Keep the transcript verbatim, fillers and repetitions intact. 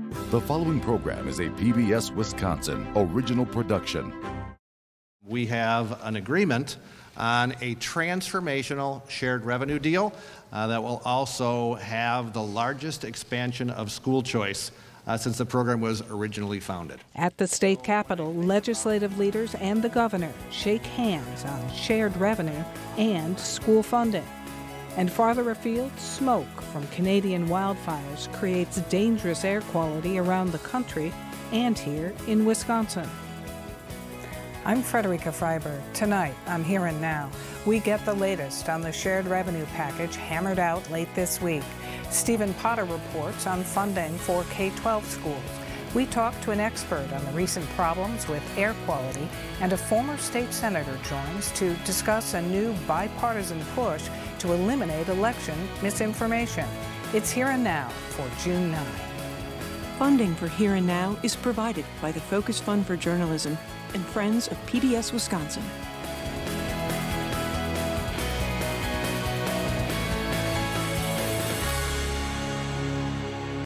The following program is a P B S Wisconsin original production. We have an agreement on a transformational shared revenue deal uh, that will also have the largest expansion of school choice uh, since the program was originally founded. At the state capitol, legislative leaders and the governor shake hands on shared revenue and school funding. And farther afield, smoke from Canadian wildfires creates dangerous air quality around the country and here in Wisconsin. I'm Frederica Freiberg. Tonight on Here and Now, we get the latest on the shared revenue package hammered out late this week. Stephen Potter reports on funding for K twelve schools. We talk to an expert on the recent problems with air quality, and a former state senator joins to discuss a new bipartisan push to eliminate election misinformation. It's Here and Now for June ninth. Funding for Here and Now is provided by the Focus Fund for Journalism and Friends of P B S Wisconsin.